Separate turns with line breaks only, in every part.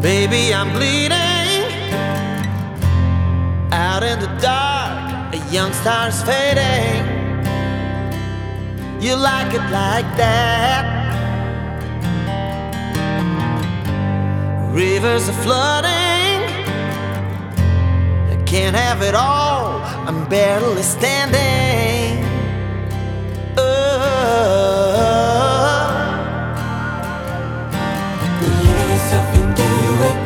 Baby, I'm bleeding out in the dark. A young star's fading. You like it like that. Rivers are flooding. I can't have it all. I'm barely standing.
Believe yourself and do it.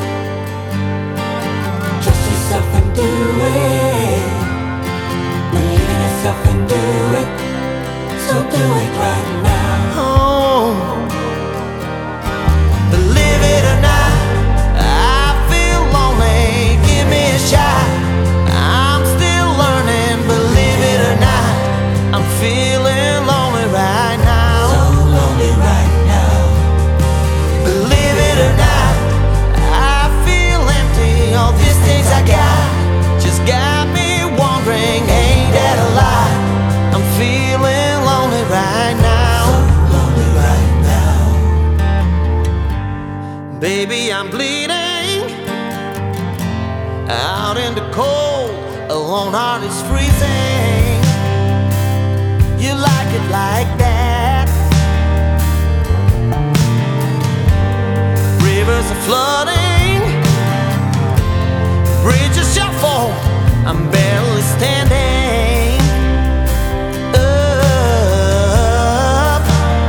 Trust yourself and do it. Believe in yourself and do it. So do it right now.
Oh, believe it or not, I feel lonely. Give me a shot. I'm still learning. Believe it or not, I'm feeling lonely right now.
So lonely right now.
Believe it or not, I feel empty. All these things I got just got me wondering, ain't that a lie? I'm feeling lonely right now.
So lonely right now.
Baby, I'm bleeding out in the cold. A lone heart is freezing. You like it like that. Rivers are flooding. Bridges shall fall. I'm barely standing up.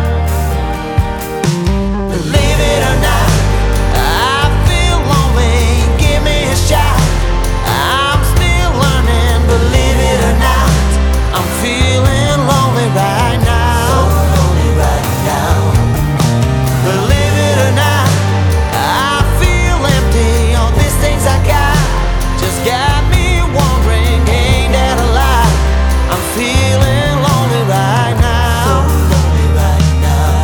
Believe it or not, I feel lonely. Give me a shot. I'm still learning. Believe it or not, I'm feeling lonely right now.
So lonely right now.
Believe it or not, I feel empty. All these things I got just got me wondering, ain't that a lie? I'm feeling lonely right
So
now.
lonely right now.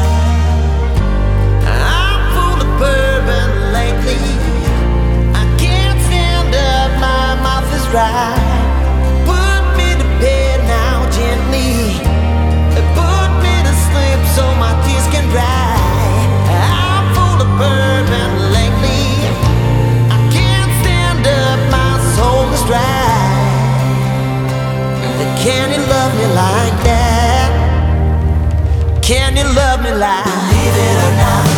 I'm full of bourbon lately. I can't stand up, my mouth is dry. Put me to bed now gently. Put me to sleep so my tears can dry. I'm full of bourbon lately. I can't stand up, my soul is dry. Can you love me like that? Can you love me like?
Believe it or not.